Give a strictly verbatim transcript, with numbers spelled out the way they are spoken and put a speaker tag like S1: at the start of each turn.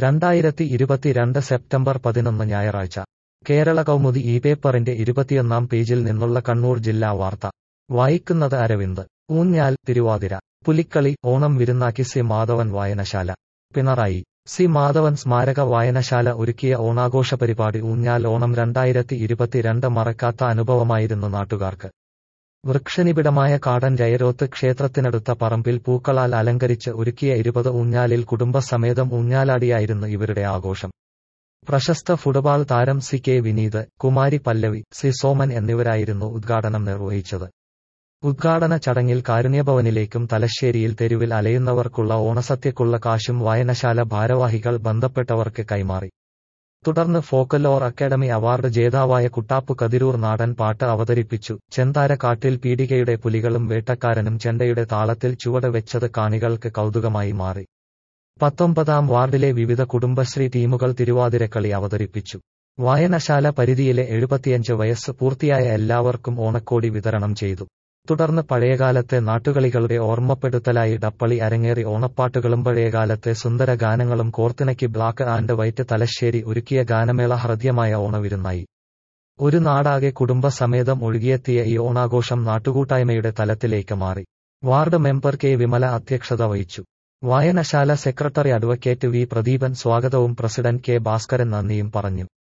S1: രണ്ടായിരത്തി ഇരുപത്തിരണ്ട് സെപ്റ്റംബർ പതിനൊന്ന് ഞായറാഴ്ച കേരള കൗമുദി ഈ പേപ്പറിന്റെ ഇരുപത്തിയൊന്നാം പേജിൽ നിന്നുള്ള കണ്ണൂർ ജില്ലാ വാർത്ത വായിക്കുന്നത് അരവിന്ദ്. ഊഞ്ഞാൽ, തിരുവാതിര, പുലിക്കളി, ഓണം വിരുന്നാക്കി സി മാധവൻ വായനശാല. പിണറായി സി മാധവൻ സ്മാരക വായനശാല ഒരുക്കിയ ഓണാഘോഷ പരിപാടി ഊഞ്ഞാൽ ഓണം രണ്ടായിരത്തി ഇരുപത്തിരണ്ട് മറക്കാത്ത അനുഭവമായിരുന്നു നാട്ടുകാർക്ക്. വൃക്ഷനിബിഡമായ കാടൻ ജയരോത്ത് ക്ഷേത്രത്തിനടുത്ത പറമ്പിൽ പൂക്കളാൽ അലങ്കരിച്ച് ഒരുക്കിയ ഇരുപത് ഊഞ്ഞാലിൽ കുടുംബസമേതം ഊഞ്ഞാലാടിയായിരുന്നു ഇവരുടെ ആഘോഷം. പ്രശസ്ത ഫുട്ബോൾ താരം സി കെ വിനീത്, കുമാരി പല്ലവി, സി സോമൻ എന്നിവരായിരുന്നു ഉദ്ഘാടനം നിർവഹിച്ചത്. ഉദ്ഘാടന ചടങ്ങിൽ കാരുണ്യഭവനിലേക്കും തലശ്ശേരിയിൽ തെരുവിൽ അലയുന്നവർക്കുള്ള ഓണസദ്യക്കുള്ള കാശും വായനശാല ഭാരവാഹികൾ ബന്ധപ്പെട്ടവർക്ക് കൈമാറി. തുടർന്ന് ഫോക്കലോർ അക്കാദമി അവാർഡ് ജേതാവായ കുട്ടാപ്പു കതിരൂർ നാടൻ പാട്ട് അവതരിപ്പിച്ചു. ചെന്താരക്കാട്ടിൽ പീടികയുടെ പുലികളും വേട്ടക്കാരനും ചെണ്ടയുടെ താളത്തിൽ ചുവട് വെച്ചത് കാണികൾക്ക് കൗതുകമായി മാറി. പത്തൊമ്പതാം വാർഡിലെ വിവിധ കുടുംബശ്രീ ടീമുകൾ തിരുവാതിരക്കളി അവതരിപ്പിച്ചു. വായനശാല പരിധിയിലെ എഴുപത്തിയഞ്ച് വയസ്സ് പൂർത്തിയായ എല്ലാവർക്കും ഓണക്കോടി വിതരണം ചെയ്തു. തുടർന്ന് പഴയകാലത്തെ നാട്ടുകളികളുടെ ഓർമ്മപ്പെടുത്തലായി ഡപ്പളി അരങ്ങേറി. ഓണപ്പാട്ടുകളും പഴയകാലത്തെ സുന്ദര ഗാനങ്ങളും കോർത്തിണക്കി ബ്ലാക്ക് ആൻഡ് വൈറ്റ് തലശ്ശേരി ഒരുക്കിയ ഗാനമേള ഹൃദ്യമായ ഓണവിരുന്നായി. ഒരു നാടാകെ കുടുംബസമേതം ഒഴുകിയെത്തിയ ഈ ഓണാഘോഷം നാട്ടുകൂട്ടായ്മയുടെ തലത്തിലേക്ക് മാറി. വാർഡ് മെമ്പർ കെ വിമല അധ്യക്ഷത വഹിച്ചു. വായനശാല സെക്രട്ടറി അഡ്വക്കേറ്റ് വി പ്രദീപൻ സ്വാഗതവും പ്രസിഡന്റ് കെ ഭാസ്കരൻ നന്ദിയും പറഞ്ഞു.